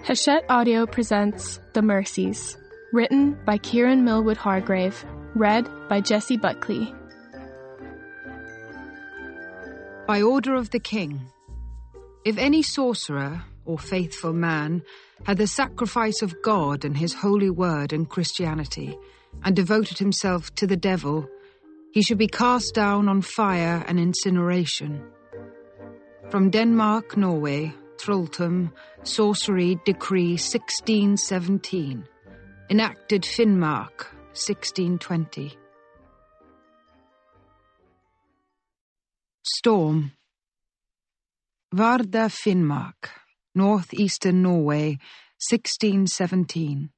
Hachette Audio presents The Mercies, written by Kieran Millwood Hargrave, read by Jessie Buckley. By order of the king, if any sorcerer or faithful man had the sacrifice of God and his holy word and Christianity, and devoted himself to the devil, he should be cast down on fire and incineration. From Denmark, Norway, Trolltum, Sorcery Decree 1617, enacted Finnmark 1620. Storm. Varda, Finnmark, northeastern Norway, 1617.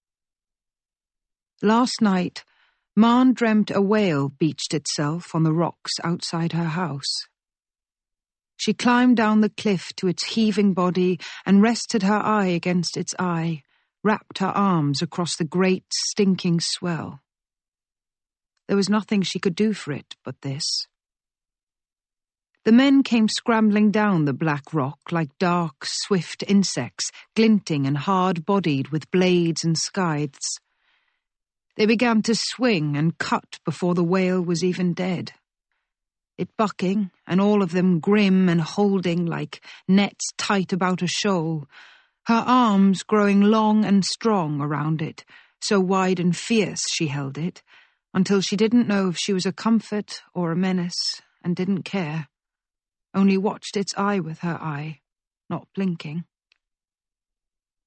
Last night, Maren dreamt a whale beached itself on the rocks outside her house. She climbed down the cliff to its heaving body and rested her eye against its eye, wrapped her arms across the great, stinking swell. There was nothing she could do for it but this. The men came scrambling down the black rock like dark, swift insects, glinting and hard-bodied with blades and scythes. They began to swing and cut before the whale was even dead. It bucking, and all of them grim and holding like nets tight about a shoal, her arms growing long and strong around it, so wide and fierce she held it, until she didn't know if she was a comfort or a menace, and didn't care, only watched its eye with her eye, not blinking.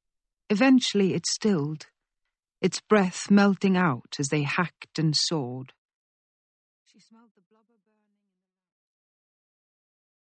Eventually it stilled, its breath melting out as they hacked and sawed.